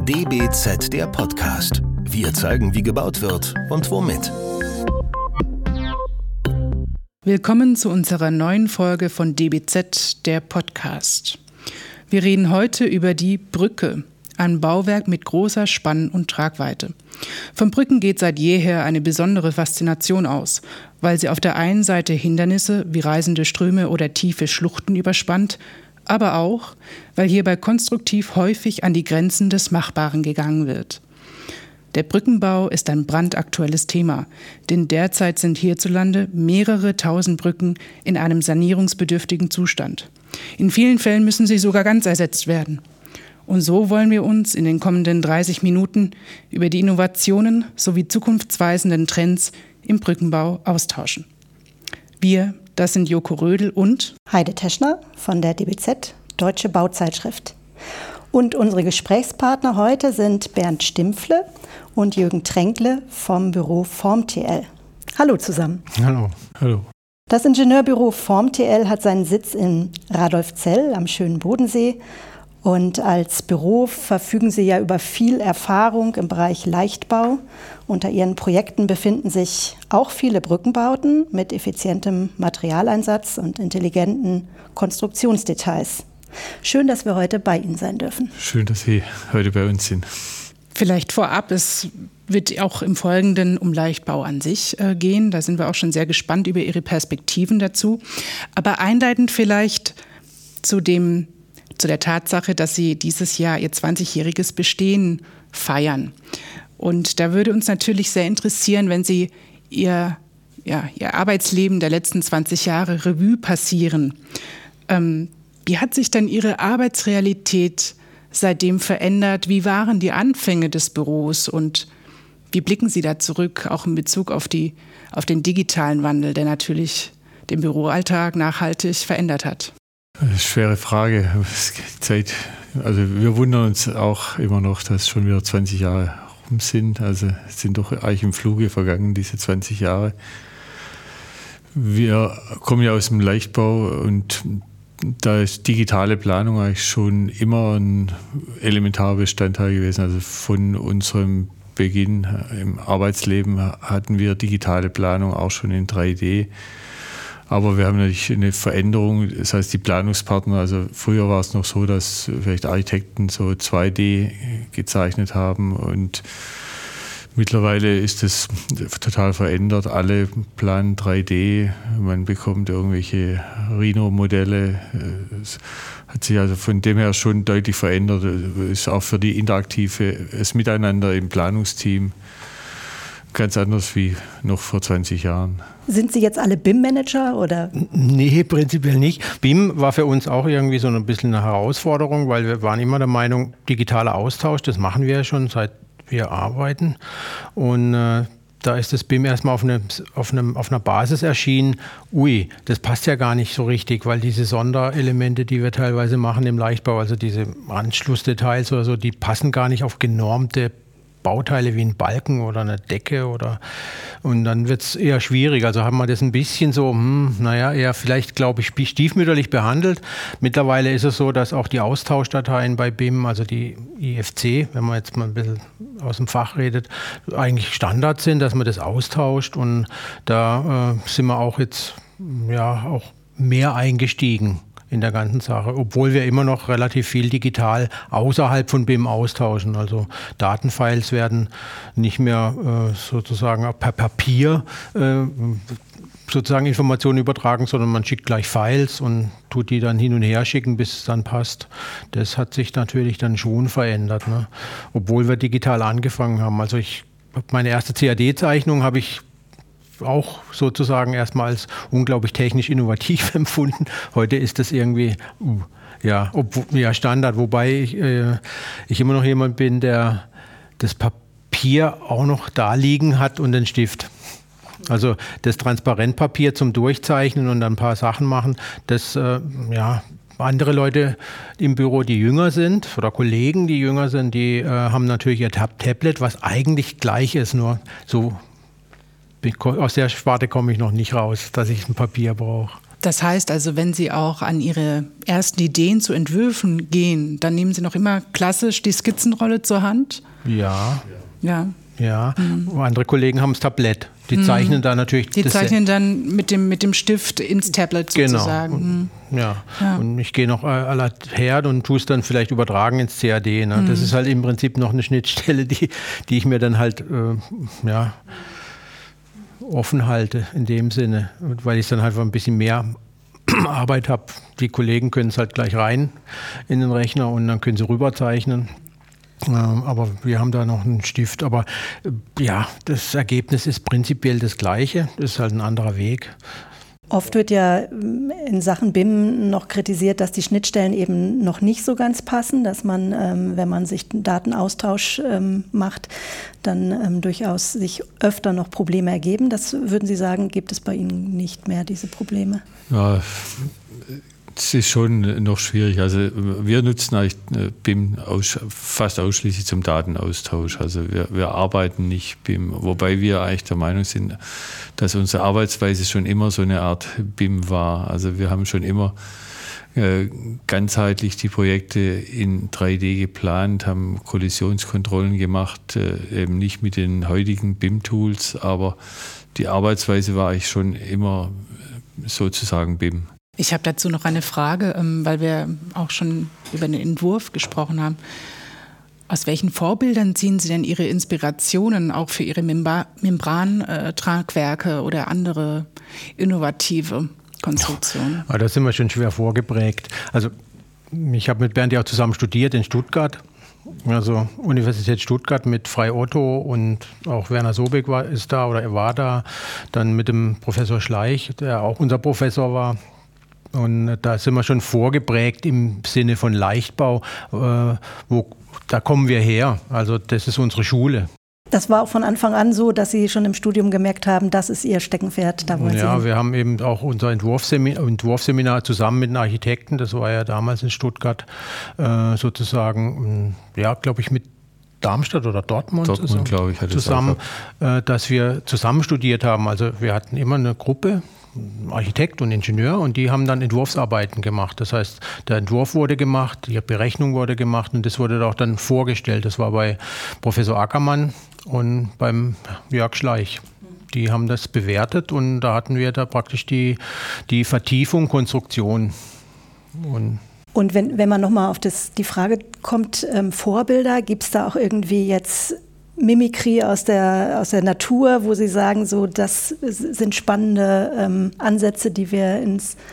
DBZ, der Podcast. Wir zeigen, wie gebaut wird und womit. Willkommen zu unserer neuen Folge von DBZ, der Podcast. Wir reden heute über die Brücke, ein Bauwerk mit großer Spann- und Tragweite. Von Brücken geht seit jeher eine besondere Faszination aus, weil sie auf der einen Seite Hindernisse wie reißende Ströme oder tiefe Schluchten überspannt, aber auch, weil hierbei konstruktiv häufig an die Grenzen des Machbaren gegangen wird. Der Brückenbau ist ein brandaktuelles Thema, denn derzeit sind hierzulande mehrere tausend Brücken in einem sanierungsbedürftigen Zustand. In vielen Fällen müssen sie sogar ganz ersetzt werden. Und so wollen wir uns in den kommenden 30 Minuten über die Innovationen sowie zukunftsweisenden Trends im Brückenbau austauschen. Wir, das sind Joko Rödel und Heide Teschner von der DBZ, Deutsche Bauzeitschrift. Und unsere Gesprächspartner heute sind Bernd Stimpfle und Jürgen Tränkle vom Büro FormTL. Hallo zusammen. Hallo. Hallo. Das Ingenieurbüro FormTL hat seinen Sitz in Radolfzell am schönen Bodensee. Und als Büro verfügen Sie ja über viel Erfahrung im Bereich Leichtbau. Unter Ihren Projekten befinden sich auch viele Brückenbauten mit effizientem Materialeinsatz und intelligenten Konstruktionsdetails. Schön, dass wir heute bei Ihnen sein dürfen. Schön, dass Sie heute bei uns sind. Vielleicht vorab, es wird auch im Folgenden um Leichtbau an sich gehen. Da sind wir auch schon sehr gespannt über Ihre Perspektiven dazu. Aber einleitend vielleicht zu der Tatsache, dass Sie dieses Jahr Ihr 20-jähriges Bestehen feiern. Und da würde uns natürlich sehr interessieren, wenn Sie Ihr Arbeitsleben der letzten 20 Jahre Revue passieren. Wie hat sich dann Ihre Arbeitsrealität seitdem verändert? Wie waren die Anfänge des Büros und wie blicken Sie da zurück, auch in Bezug auf den digitalen Wandel, der natürlich den Büroalltag nachhaltig verändert hat? Das ist eine schwere Frage. Wir wundern uns auch immer noch, dass schon wieder 20 Jahre rum sind. Also es sind doch eigentlich im Fluge vergangen, diese 20 Jahre. Wir kommen ja aus dem Leichtbau und da ist digitale Planung eigentlich schon immer ein elementarer Bestandteil gewesen. Also von unserem Beginn im Arbeitsleben hatten wir digitale Planung auch schon in 3D. Aber wir haben natürlich eine Veränderung, das heißt die Planungspartner, also früher war es noch so, dass vielleicht Architekten so 2D gezeichnet haben und mittlerweile ist es total verändert. Alle planen 3D, man bekommt irgendwelche Rhino-Modelle. Es hat sich also von dem her schon deutlich verändert. Ist auch für die das Miteinander im Planungsteam ganz anders wie noch vor 20 Jahren. Sind Sie jetzt alle BIM-Manager oder? Nee, prinzipiell nicht. BIM war für uns auch irgendwie so ein bisschen eine Herausforderung, weil wir waren immer der Meinung, digitaler Austausch, das machen wir ja schon, seit wir arbeiten. Und da ist das BIM erstmal auf einer Basis erschienen. Das passt ja gar nicht so richtig, weil diese Sonderelemente, die wir teilweise machen im Leichtbau, also diese Anschlussdetails oder so, die passen gar nicht auf genormte Bauteile wie ein Balken oder eine Decke und dann wird es eher schwierig. Also haben wir das ein bisschen so, eher vielleicht, glaube ich, stiefmütterlich behandelt. Mittlerweile ist es so, dass auch die Austauschdateien bei BIM, also die IFC, wenn man jetzt mal ein bisschen aus dem Fach redet, eigentlich Standard sind, dass man das austauscht und da sind wir auch jetzt auch mehr eingestiegen in der ganzen Sache, obwohl wir immer noch relativ viel digital außerhalb von BIM austauschen. Also Datenfiles werden nicht mehr sozusagen per Papier sozusagen Informationen übertragen, sondern man schickt gleich Files und tut die dann hin und her schicken, bis es dann passt. Das hat sich natürlich dann schon verändert, ne? Obwohl wir digital angefangen haben. Also meine erste CAD-Zeichnung habe ich auch sozusagen erstmal als unglaublich technisch innovativ empfunden. Heute ist das irgendwie Standard, wobei ich immer noch jemand bin, der das Papier auch noch da liegen hat und den Stift. Also das Transparentpapier zum Durchzeichnen und dann ein paar Sachen machen, das andere Leute im Büro, die jünger sind oder Kollegen, die jünger sind, die haben natürlich ihr Tablet, was eigentlich gleich ist, nur so aus der Sparte komme ich noch nicht raus, dass ich ein Papier brauche. Das heißt also, wenn Sie auch an Ihre ersten Ideen zu Entwürfen gehen, dann nehmen Sie noch immer klassisch die Skizzenrolle zur Hand? Ja. Ja. Andere Kollegen haben das Tablett. Die zeichnen da natürlich... Die zeichnen dann mit dem Stift ins Tablet sozusagen. Genau. Ja. Und ich gehe noch her und tue es dann vielleicht übertragen ins CAD. Ne? Das ist halt im Prinzip noch eine Schnittstelle, die ich mir dann halt offen halte in dem Sinne, weil ich dann halt ein bisschen mehr Arbeit habe. Die Kollegen können es halt gleich rein in den Rechner und dann können sie rüberzeichnen. Aber wir haben da noch einen Stift. Aber ja, das Ergebnis ist prinzipiell das Gleiche. Das ist halt ein anderer Weg. Oft wird ja in Sachen BIM noch kritisiert, dass die Schnittstellen eben noch nicht so ganz passen, dass man, wenn man sich Datenaustausch macht, dann durchaus sich öfter noch Probleme ergeben. Das würden Sie sagen, gibt es bei Ihnen nicht mehr, diese Probleme? Ja, es ist schon noch schwierig. Also wir nutzen eigentlich BIM fast ausschließlich zum Datenaustausch. Also wir arbeiten nicht BIM, wobei wir eigentlich der Meinung sind, dass unsere Arbeitsweise schon immer so eine Art BIM war. Also wir haben schon immer ganzheitlich die Projekte in 3D geplant, haben Kollisionskontrollen gemacht, eben nicht mit den heutigen BIM-Tools, aber die Arbeitsweise war eigentlich schon immer sozusagen BIM. Ich habe dazu noch eine Frage, weil wir auch schon über den Entwurf gesprochen haben. Aus welchen Vorbildern ziehen Sie denn Ihre Inspirationen auch für Ihre Membrantragwerke oder andere innovative Konstruktionen? Ja, da sind wir schon schwer vorgeprägt. Also ich habe mit Bernd ja auch zusammen studiert in Stuttgart. Also Universität Stuttgart mit Frei Otto und auch Werner Sobeck war da. Dann mit dem Professor Schleich, der auch unser Professor war. Und da sind wir schon vorgeprägt im Sinne von Leichtbau, da kommen wir her. Also das ist unsere Schule. Das war auch von Anfang an so, dass Sie schon im Studium gemerkt haben, das ist Ihr Steckenpferd. Da wollen Sie hin. Wir haben eben auch unser Entwurfsseminar zusammen mit einem Architekten, das war ja damals in Stuttgart sozusagen, glaube ich, mit Darmstadt oder Dortmund glaube ich, zusammen, dass wir zusammen studiert haben. Also wir hatten immer eine Gruppe, Architekt und Ingenieur, und die haben dann Entwurfsarbeiten gemacht. Das heißt, der Entwurf wurde gemacht, die Berechnung wurde gemacht und das wurde auch dann vorgestellt. Das war bei Professor Ackermann und beim Jörg Schleich. Die haben das bewertet und da hatten wir da praktisch die Vertiefung, Konstruktion. Und wenn man nochmal auf die Frage kommt, Vorbilder, gibt es da auch irgendwie jetzt Mimikry aus der Natur, wo Sie sagen, so das sind spannende Ansätze, die wir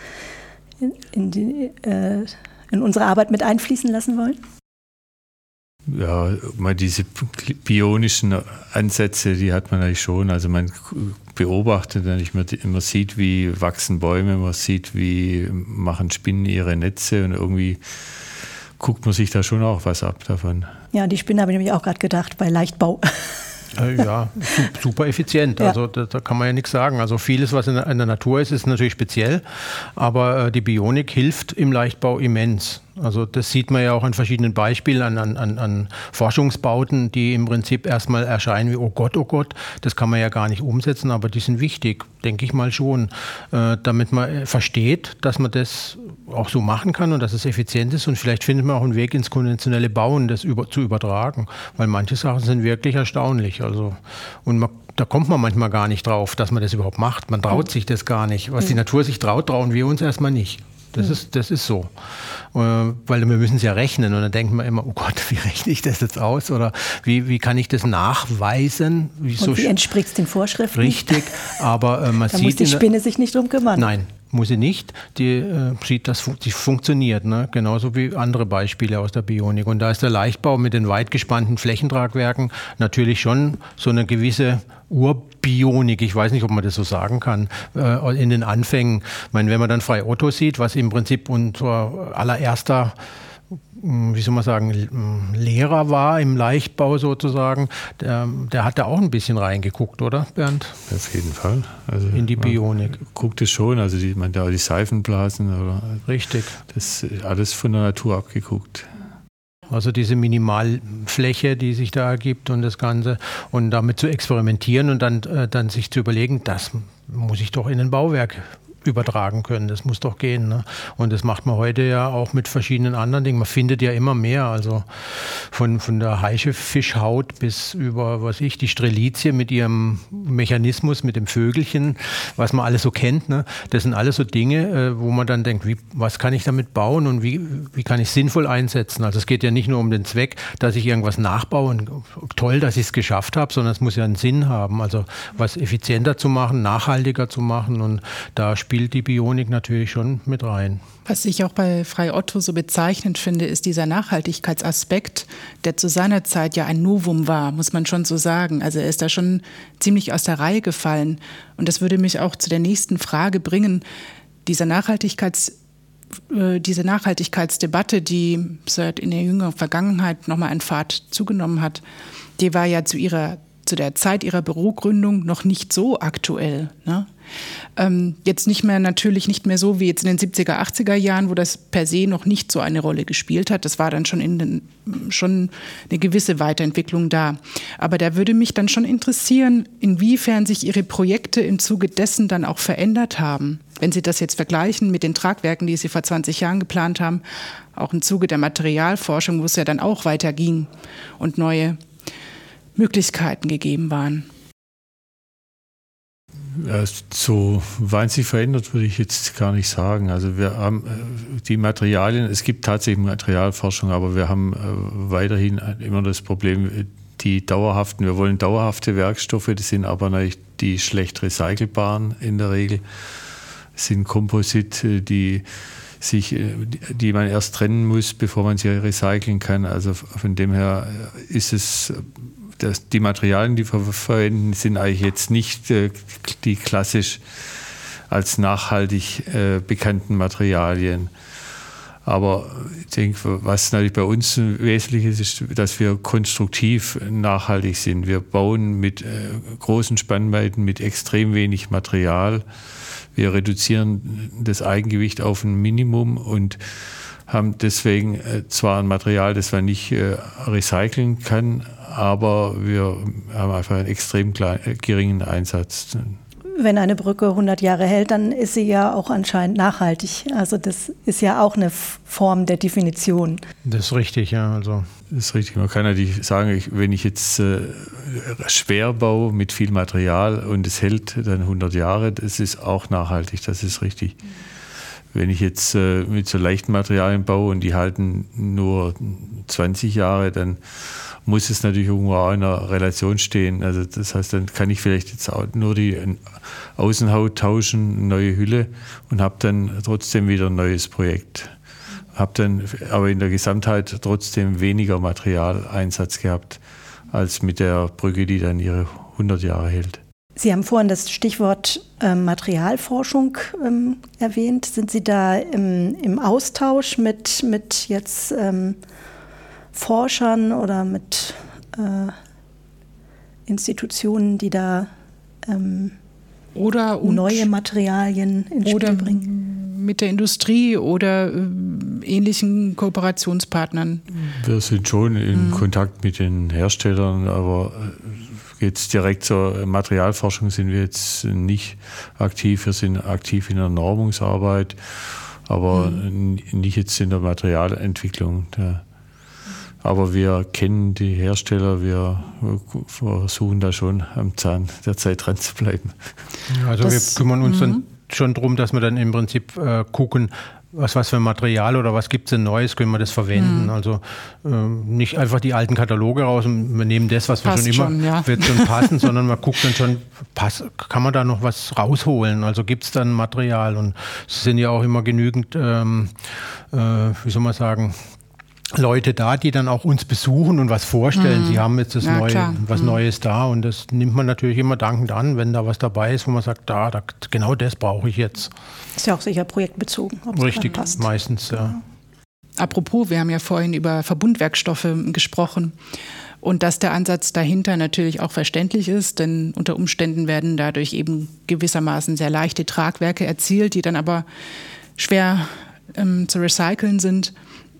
in unsere Arbeit mit einfließen lassen wollen? Ja, mal diese bionischen Ansätze, die hat man eigentlich schon. Also man beobachtet eigentlich, man sieht, wie wachsen Bäume, man sieht, wie machen Spinnen ihre Netze und irgendwie guckt man sich da schon auch was ab davon. Ja, die Spinne habe ich nämlich auch gerade gedacht, bei Leichtbau. Ja, super effizient. Ja. Also da kann man ja nichts sagen. Also vieles, was in der Natur ist natürlich speziell, aber die Bionik hilft im Leichtbau immens. Also das sieht man ja auch an verschiedenen Beispielen, an Forschungsbauten, die im Prinzip erstmal erscheinen wie, oh Gott, das kann man ja gar nicht umsetzen, aber die sind wichtig, denke ich mal schon, damit man versteht, dass man das auch so machen kann und dass es effizient ist, und vielleicht findet man auch einen Weg ins konventionelle Bauen, das zu übertragen, weil manche Sachen sind wirklich erstaunlich. Also, und da kommt man manchmal gar nicht drauf, dass man das überhaupt macht. Man traut sich das gar nicht. Was die Natur sich traut, trauen wir uns erstmal nicht. Das ist so. Weil wir müssen es ja rechnen und dann denkt man immer, oh Gott, wie rechne ich das jetzt aus? Oder wie kann ich das nachweisen? Wie entspricht es den Vorschriften? Richtig, aber man da sieht... muss die Spinne sich nicht drum kümmern. Nein, muss sie nicht. Die sieht, dass die funktioniert, ne? Genauso wie andere Beispiele aus der Bionik. Und da ist der Leichtbau mit den weit gespannten Flächentragwerken natürlich schon so eine gewisse Urbionik, ich weiß nicht, ob man das so sagen kann, in den Anfängen. Ich meine, wenn man dann Frei Otto sieht, was im Prinzip unser allererster, wie soll man sagen, Lehrer war im Leichtbau sozusagen, der hat da auch ein bisschen reingeguckt, oder Bernd? Auf jeden Fall. Also in die Bionik. Guckt es schon, also die Seifenblasen, oder richtig. Das ist alles von der Natur abgeguckt. Also diese Minimalfläche, die sich da ergibt und das Ganze, und damit zu experimentieren und dann sich zu überlegen, das muss ich doch in ein Bauwerk übertragen können. Das muss doch gehen. Ne? Und das macht man heute ja auch mit verschiedenen anderen Dingen. Man findet ja immer mehr. Also von der Haifischhaut bis über, die Strelizie mit ihrem Mechanismus, mit dem Vögelchen, was man alles so kennt. Ne? Das sind alles so Dinge, wo man dann denkt, was kann ich damit bauen und wie kann ich es sinnvoll einsetzen? Also es geht ja nicht nur um den Zweck, dass ich irgendwas nachbaue und toll, dass ich es geschafft habe, sondern es muss ja einen Sinn haben. Also was effizienter zu machen, nachhaltiger zu machen, und da spielt die Bionik natürlich schon mit rein. Was ich auch bei Frei Otto so bezeichnend finde, ist dieser Nachhaltigkeitsaspekt, der zu seiner Zeit ja ein Novum war, muss man schon so sagen. Also er ist da schon ziemlich aus der Reihe gefallen. Und das würde mich auch zu der nächsten Frage bringen. Diese Nachhaltigkeitsdebatte, die seit in der jüngeren Vergangenheit nochmal an Fahrt zugenommen hat, die war ja zu der Zeit ihrer Bürogründung noch nicht so aktuell. Ne? Jetzt natürlich nicht mehr so wie jetzt in den 70er, 80er Jahren, wo das per se noch nicht so eine Rolle gespielt hat. Das war dann schon eine gewisse Weiterentwicklung da. Aber da würde mich dann schon interessieren, inwiefern sich Ihre Projekte im Zuge dessen dann auch verändert haben. Wenn Sie das jetzt vergleichen mit den Tragwerken, die Sie vor 20 Jahren geplant haben, auch im Zuge der Materialforschung, wo es ja dann auch weiterging und neue Möglichkeiten gegeben waren. Ja, so wahnsinnig verändert würde ich jetzt gar nicht sagen. Also wir haben die Materialien, es gibt tatsächlich Materialforschung, aber wir haben weiterhin immer das Problem, wir wollen dauerhafte Werkstoffe, das sind aber natürlich die schlecht recycelbaren in der Regel. Das sind Komposite, die man erst trennen muss, bevor man sie recyceln kann. Also von dem her ist es, die Materialien, die wir verwenden, sind eigentlich jetzt nicht die klassisch als nachhaltig bekannten Materialien. Aber ich denke, was natürlich bei uns wesentlich ist, dass wir konstruktiv nachhaltig sind. Wir bauen mit großen Spannweiten, mit extrem wenig Material. Wir reduzieren das Eigengewicht auf ein Minimum und haben deswegen zwar ein Material, das man nicht recyceln kann, aber wir haben einfach einen extrem geringen Einsatz. Wenn eine Brücke 100 Jahre hält, dann ist sie ja auch anscheinend nachhaltig. Also das ist ja auch eine Form der Definition. Das ist richtig, ja. Also. Das ist richtig. Man kann natürlich sagen, wenn ich jetzt schwer baue mit viel Material und es hält dann 100 Jahre, das ist auch nachhaltig, das ist richtig. Wenn ich jetzt mit so leichten Materialien baue und die halten nur 20 Jahre, dann muss es natürlich irgendwo auch in einer Relation stehen. Also das heißt, dann kann ich vielleicht jetzt auch nur die Außenhaut tauschen, eine neue Hülle, und habe dann trotzdem wieder ein neues Projekt. Habe dann aber in der Gesamtheit trotzdem weniger Materialeinsatz gehabt als mit der Brücke, die dann ihre 100 Jahre hält. Sie haben vorhin das Stichwort Materialforschung erwähnt. Sind Sie da im Austausch mit jetzt Forschern oder mit Institutionen, die da neue Materialien ins Spiel bringen? Mit der Industrie oder ähnlichen Kooperationspartnern? Wir sind schon in Kontakt mit den Herstellern, aber jetzt direkt zur Materialforschung sind wir jetzt nicht aktiv. Wir sind aktiv in der Normungsarbeit, aber nicht jetzt in der Materialentwicklung. Aber wir kennen die Hersteller, wir versuchen da schon am Zahn der Zeit dran zu bleiben. Also wir kümmern uns dann schon darum, dass wir dann im Prinzip gucken, was für Material oder was gibt es denn Neues, können wir das verwenden. Also nicht einfach die alten Kataloge raus und wir nehmen das, was wir passt schon immer, wird schon passen, sondern man guckt dann schon, kann man da noch was rausholen, also gibt es dann Material, und es sind ja auch immer genügend, wie soll man sagen, Leute da, die dann auch uns besuchen und was vorstellen. Sie haben jetzt was Neues da, und das nimmt man natürlich immer dankend an, wenn da was dabei ist, wo man sagt, genau das brauche ich jetzt. Ist ja auch sicher projektbezogen. Richtig, passt. Meistens, ja. Apropos, wir haben ja vorhin über Verbundwerkstoffe gesprochen und dass der Ansatz dahinter natürlich auch verständlich ist, denn unter Umständen werden dadurch eben gewissermaßen sehr leichte Tragwerke erzielt, die dann aber schwer zu recyceln sind.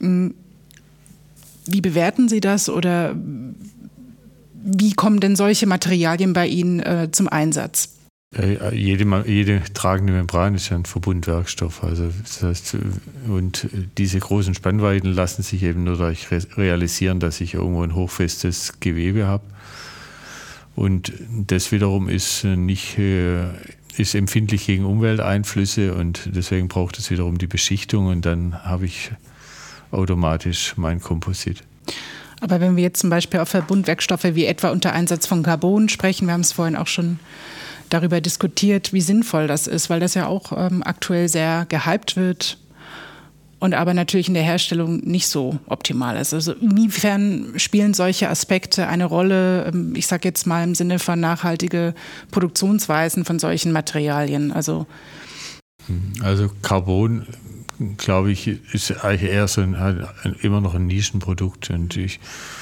Wie bewerten Sie das, oder wie kommen denn solche Materialien bei Ihnen zum Einsatz? Jede tragende Membran ist ja ein Verbundwerkstoff. Also das heißt, und diese großen Spannweiten lassen sich eben nur dadurch realisieren, dass ich irgendwo ein hochfestes Gewebe habe. Und das wiederum ist empfindlich gegen Umwelteinflüsse und deswegen braucht es wiederum die Beschichtung und dann habe ich automatisch mein Komposit. Aber wenn wir jetzt zum Beispiel auf Verbundwerkstoffe wie etwa unter Einsatz von Carbon sprechen, wir haben es vorhin auch schon darüber diskutiert, wie sinnvoll das ist, weil das ja auch aktuell sehr gehypt wird und aber natürlich in der Herstellung nicht so optimal ist. Also inwiefern spielen solche Aspekte eine Rolle, ich sage jetzt mal im Sinne von nachhaltige Produktionsweisen von solchen Materialien? Also Carbon, glaube ich, ist eigentlich eher so immer noch ein Nischenprodukt und ich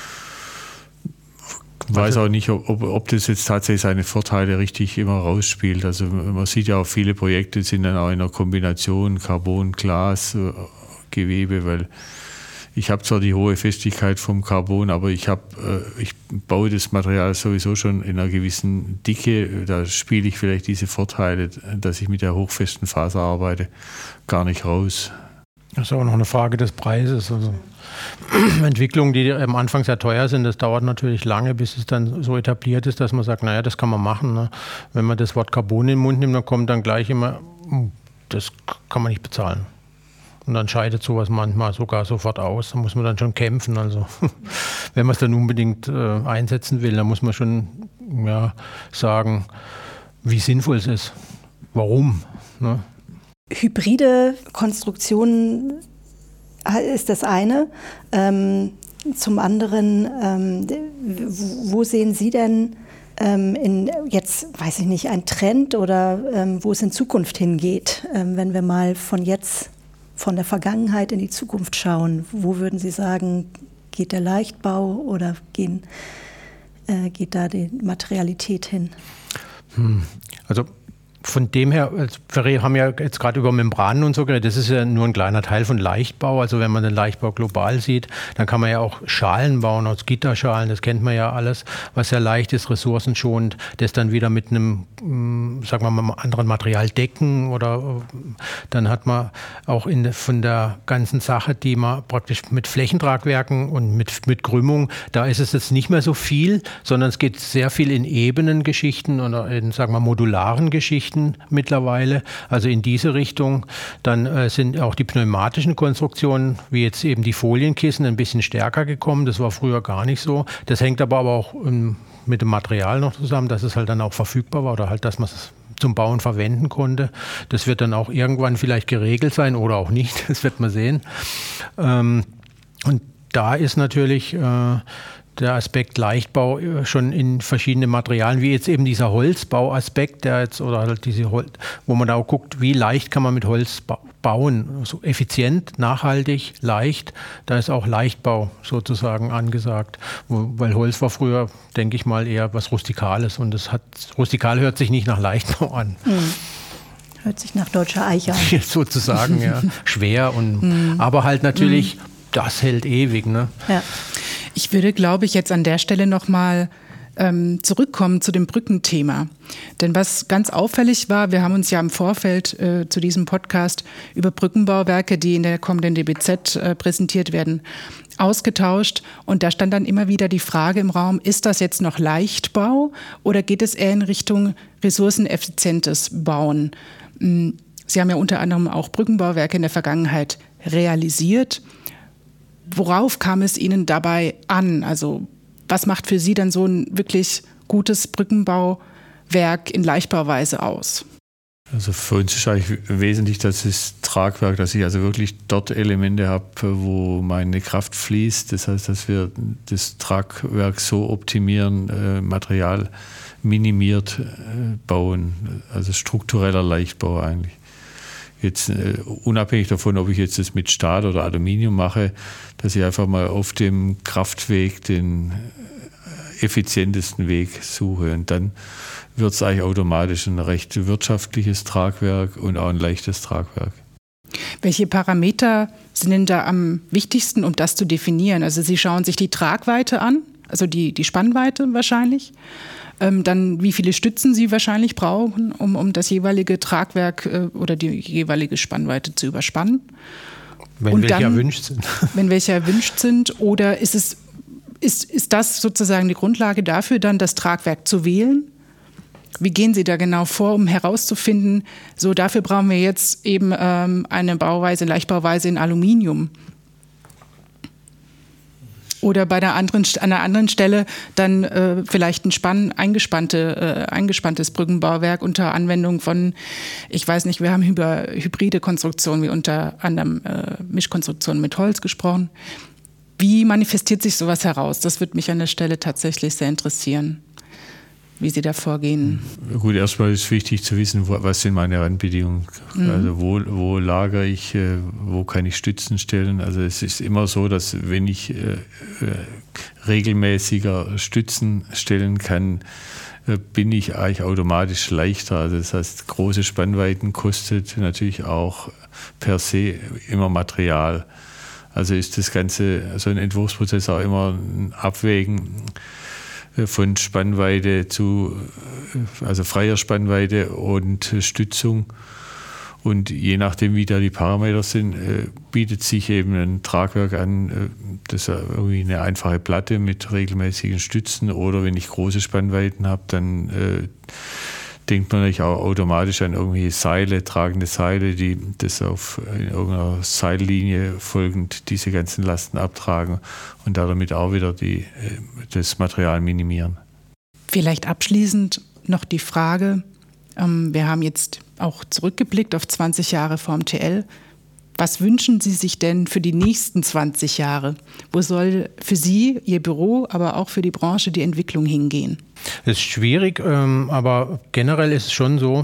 weiß auch nicht, ob das jetzt tatsächlich seine Vorteile richtig immer rausspielt. Also man sieht ja auch, viele Projekte sind dann auch in einer Kombination Carbon, Glas, Gewebe, weil ich habe zwar die hohe Festigkeit vom Carbon, aber ich baue das Material sowieso schon in einer gewissen Dicke. Da spiele ich vielleicht diese Vorteile, dass ich mit der hochfesten Faser arbeite, gar nicht raus. Das ist auch noch eine Frage des Preises. Also Entwicklungen, die am Anfang sehr teuer sind, das dauert natürlich lange, bis es dann so etabliert ist, dass man sagt, naja, das kann man machen. Ne? Wenn man das Wort Carbon in den Mund nimmt, dann kommt dann gleich immer, das kann man nicht bezahlen. Und dann scheidet sowas manchmal sogar sofort aus. Da muss man dann schon kämpfen. Also wenn man es dann unbedingt einsetzen will, dann muss man schon sagen, wie sinnvoll es ist. Warum? Ne? Hybride Konstruktionen ist das eine. Zum anderen, wo sehen Sie denn jetzt, weiß ich nicht, ein Trend oder wo es in Zukunft hingeht, wenn wir mal von der Vergangenheit in die Zukunft schauen? Wo würden Sie sagen, geht der Leichtbau oder geht da die Materialität hin? Also von dem her, wir haben ja jetzt gerade über Membranen und so geredet, das ist ja nur ein kleiner Teil von Leichtbau. Also wenn man den Leichtbau global sieht, dann kann man ja auch Schalen bauen aus Gitterschalen, das kennt man ja alles, was sehr leicht ist, ressourcenschonend, das dann wieder mit einem, sagen wir mal, anderen Material decken oder dann hat man auch von der ganzen Sache, die man praktisch mit Flächentragwerken und mit Krümmung, da ist es jetzt nicht mehr so viel, sondern es geht sehr viel in Ebenengeschichten oder in, sagen wir, modularen Geschichten mittlerweile, also in diese Richtung. Dann sind auch die pneumatischen Konstruktionen, wie jetzt eben die Folienkissen, ein bisschen stärker gekommen. Das war früher gar nicht so. Das hängt aber auch mit dem Material noch zusammen, dass es halt dann auch verfügbar war oder halt, dass man es zum Bauen verwenden konnte. Das wird dann auch irgendwann vielleicht geregelt sein oder auch nicht. Das wird man sehen. Und da ist natürlich der Aspekt Leichtbau schon in verschiedenen Materialien, wie jetzt eben dieser Holzbauaspekt, der jetzt oder halt wo man da auch guckt, wie leicht kann man mit Holz bauen, so effizient, nachhaltig, leicht. Da ist auch Leichtbau sozusagen angesagt, weil Holz war früher, denke ich mal, eher was Rustikales und rustikal hört sich nicht nach Leichtbau an. Hört sich nach deutscher Eiche an. Sozusagen, ja. Schwer aber halt natürlich, das hält ewig, ne? Ja. Ich würde, glaube ich, jetzt an der Stelle nochmal zurückkommen zu dem Brückenthema. Denn was ganz auffällig war, wir haben uns ja im Vorfeld zu diesem Podcast über Brückenbauwerke, die in der kommenden DBZ präsentiert werden, ausgetauscht. Und da stand dann immer wieder die Frage im Raum, ist das jetzt noch Leichtbau oder geht es eher in Richtung ressourceneffizientes Bauen? Sie haben ja unter anderem auch Brückenbauwerke in der Vergangenheit realisiert. Worauf kam es Ihnen dabei an? Also was macht für Sie dann so ein wirklich gutes Brückenbauwerk in Leichtbauweise aus? Also für uns ist eigentlich wesentlich, dass das Tragwerk, dass ich also wirklich dort Elemente habe, wo meine Kraft fließt. Das heißt, dass wir das Tragwerk so optimieren, Material minimiert bauen. Also struktureller Leichtbau eigentlich. Jetzt unabhängig davon, ob ich jetzt das mit Stahl oder Aluminium mache, dass ich einfach mal auf dem Kraftweg den effizientesten Weg suche. Und dann wird es eigentlich automatisch ein recht wirtschaftliches Tragwerk und auch ein leichtes Tragwerk. Welche Parameter sind denn da am wichtigsten, um das zu definieren? Also Sie schauen sich die Tragweite an also die Spannweite wahrscheinlich. Dann wie viele Stützen Sie wahrscheinlich brauchen, um das jeweilige Tragwerk oder die jeweilige Spannweite zu überspannen. Wenn welche erwünscht sind. Wenn welche erwünscht sind. Oder ist das sozusagen die Grundlage dafür, dann das Tragwerk zu wählen? Wie gehen Sie da genau vor, um herauszufinden, so dafür brauchen wir jetzt eben eine Leichtbauweise in Aluminium? Oder an einer anderen Stelle dann vielleicht ein eingespanntes Brückenbauwerk unter Anwendung von, ich weiß nicht, wir haben über hybride Konstruktionen wie unter anderem Mischkonstruktionen mit Holz gesprochen. Wie manifestiert sich sowas heraus? Das würde mich an der Stelle tatsächlich sehr interessieren, wie Sie da vorgehen. Gut, erstmal ist wichtig zu wissen, was sind meine Randbedingungen. Also wo lagere ich, wo kann ich Stützen stellen. Also es ist immer so, dass wenn ich regelmäßiger Stützen stellen kann, bin ich eigentlich automatisch leichter. Also das heißt, große Spannweiten kostet natürlich auch per se immer Material. Also ist das Ganze, so ein Entwurfsprozess auch immer ein Abwägen von Spannweite also freier Spannweite und Stützung. Und je nachdem, wie da die Parameter sind, bietet sich eben ein Tragwerk an, das ist irgendwie eine einfache Platte mit regelmäßigen Stützen. Oder wenn ich große Spannweiten habe, dann denkt man natürlich auch automatisch an irgendwie tragende Seile, die das auf irgendeiner Seillinie folgend diese ganzen Lasten abtragen und damit auch wieder das Material minimieren. Vielleicht abschließend noch die Frage, wir haben jetzt auch zurückgeblickt auf 20 Jahre VMTL. Was wünschen Sie sich denn für die nächsten 20 Jahre? Wo soll für Sie, Ihr Büro, aber auch für die Branche die Entwicklung hingehen? Es ist schwierig, aber generell ist es schon so,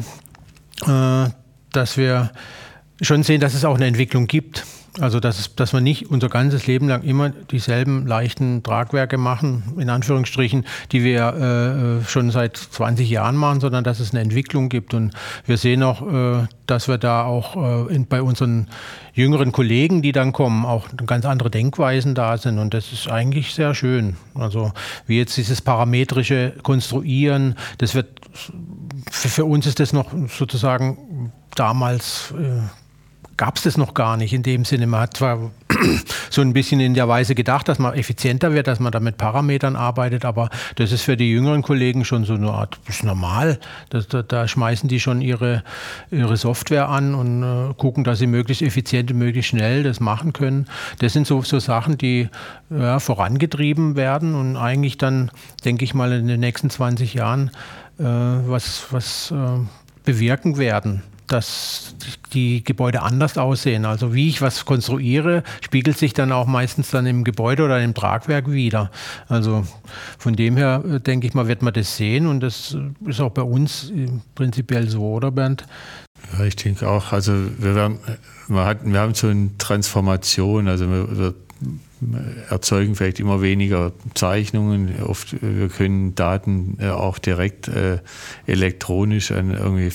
dass wir schon sehen, dass es auch eine Entwicklung gibt. Also dass wir nicht unser ganzes Leben lang immer dieselben leichten Tragwerke machen, in Anführungsstrichen, die wir schon seit 20 Jahren machen, sondern dass es eine Entwicklung gibt. Und wir sehen auch, dass wir da auch bei unseren jüngeren Kollegen, die dann kommen, auch ganz andere Denkweisen da sind. Und das ist eigentlich sehr schön. Also wie jetzt dieses parametrische Konstruieren, das wird, für uns ist das noch sozusagen damals gab es das noch gar nicht in dem Sinne. Man hat zwar so ein bisschen in der Weise gedacht, dass man effizienter wird, dass man da mit Parametern arbeitet, aber das ist für die jüngeren Kollegen schon so eine Art, das ist normal. Da schmeißen die schon ihre Software an und gucken, dass sie möglichst effizient und möglichst schnell das machen können. Das sind so Sachen, die vorangetrieben werden und eigentlich dann, denke ich mal, in den nächsten 20 Jahren was bewirken werden, dass die Gebäude anders aussehen. Also wie ich was konstruiere, spiegelt sich dann auch meistens dann im Gebäude oder im Tragwerk wieder. Also von dem her, denke ich mal, wird man das sehen und das ist auch bei uns prinzipiell so, oder Bernd? Ja, ich denke auch. Also wir haben so eine Transformation, also wir erzeugen vielleicht immer weniger Zeichnungen. Wir können Daten auch direkt elektronisch an irgendwie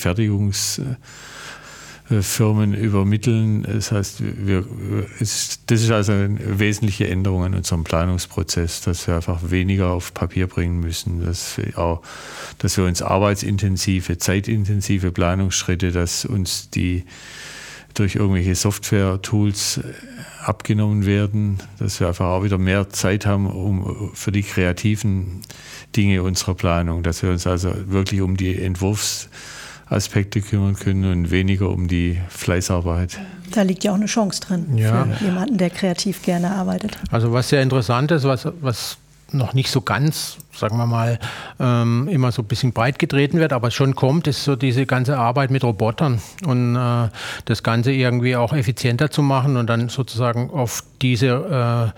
Fertigungsfirmen übermitteln. Das heißt, das ist also eine wesentliche Änderung an unserem Planungsprozess, dass wir einfach weniger auf Papier bringen müssen, dass wir uns arbeitsintensive, zeitintensive Planungsschritte, dass uns die durch irgendwelche Software-Tools abgenommen werden, dass wir einfach auch wieder mehr Zeit haben für die kreativen Dinge unserer Planung, dass wir uns also wirklich um die Entwurfsaspekte kümmern können und weniger um die Fleißarbeit. Da liegt ja auch eine Chance drin für jemanden, der kreativ gerne arbeitet. Also was sehr interessant ist, was noch nicht so ganz, sagen wir mal, immer so ein bisschen breit getreten wird, aber schon kommt, ist so diese ganze Arbeit mit Robotern und das Ganze irgendwie auch effizienter zu machen und dann sozusagen auf diese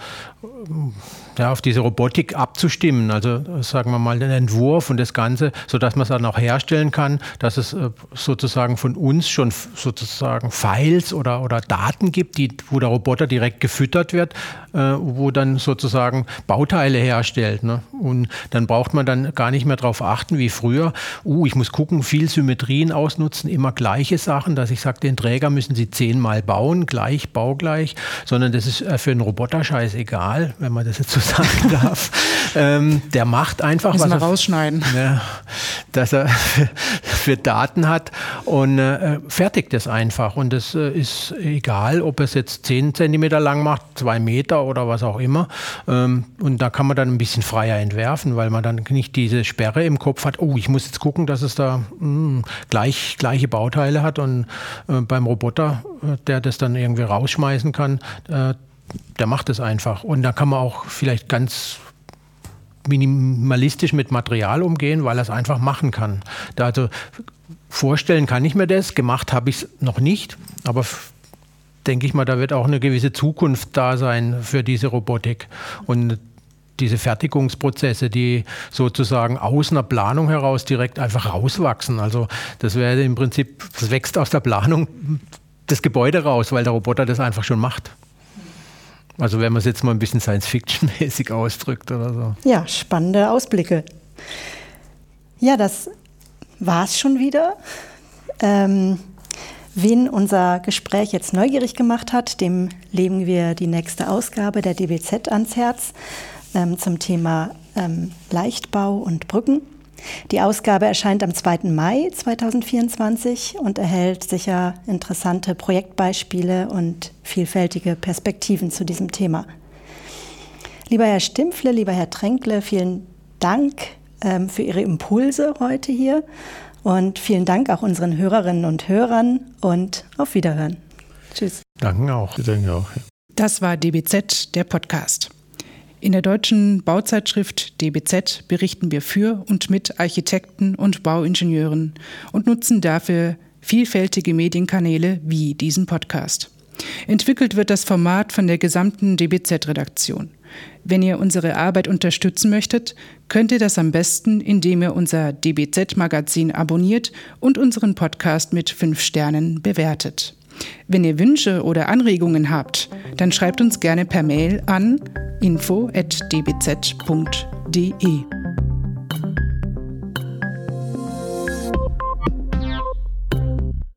Robotik abzustimmen. Also sagen wir mal den Entwurf und das Ganze, sodass man es dann auch herstellen kann, dass es sozusagen von uns schon sozusagen Files oder Daten gibt, wo der Roboter direkt gefüttert wird, wo dann sozusagen Bauteile herstellt. Ne? Und dann braucht man dann gar nicht mehr darauf achten, wie früher, ich muss gucken, viel Symmetrien ausnutzen, immer gleiche Sachen, dass ich sage, den Träger müssen Sie 10-mal bauen, baugleich, sondern das ist für einen Roboter scheißegal, wenn man das jetzt so sagen darf. Der macht einfach, was er rausschneiden. Dass er für Daten hat und fertigt es einfach. Und es ist egal, ob es jetzt 10 Zentimeter lang macht, 2 Meter oder was auch immer. Und da kann man dann ein bisschen freier entwerfen, weil man dann nicht diese Sperre im Kopf hat, oh, ich muss jetzt gucken, dass es da gleiche Bauteile hat. Und beim Roboter, der das dann irgendwie rausschmeißen kann, der macht es einfach. Und da kann man auch vielleicht ganz minimalistisch mit Material umgehen, weil er es einfach machen kann. Also vorstellen kann ich mir das, gemacht habe ich es noch nicht, aber denke ich mal, da wird auch eine gewisse Zukunft da sein für diese Robotik. Und diese Fertigungsprozesse, die sozusagen aus einer Planung heraus direkt einfach rauswachsen. Also das wäre im Prinzip, das wächst aus der Planung das Gebäude raus, weil der Roboter das einfach schon macht. Also wenn man es jetzt mal ein bisschen Science-Fiction-mäßig ausdrückt oder so. Ja, spannende Ausblicke. Ja, das war's schon wieder. Wen unser Gespräch jetzt neugierig gemacht hat, dem legen wir die nächste Ausgabe der DBZ ans Herz zum Thema Leichtbau und Brücken. Die Ausgabe erscheint am 2. Mai 2024 und erhält sicher interessante Projektbeispiele und vielfältige Perspektiven zu diesem Thema. Lieber Herr Stimpfle, lieber Herr Tränkle, vielen Dank für Ihre Impulse heute hier und vielen Dank auch unseren Hörerinnen und Hörern und auf Wiederhören. Tschüss. Danke auch. Danke auch. Das war DBZ, der Podcast. In der deutschen Bauzeitschrift DBZ berichten wir für und mit Architekten und Bauingenieuren und nutzen dafür vielfältige Medienkanäle wie diesen Podcast. Entwickelt wird das Format von der gesamten DBZ-Redaktion. Wenn ihr unsere Arbeit unterstützen möchtet, könnt ihr das am besten, indem ihr unser DBZ-Magazin abonniert und unseren Podcast mit 5 Sternen bewertet. Wenn ihr Wünsche oder Anregungen habt, dann schreibt uns gerne per Mail an info@dbz.de.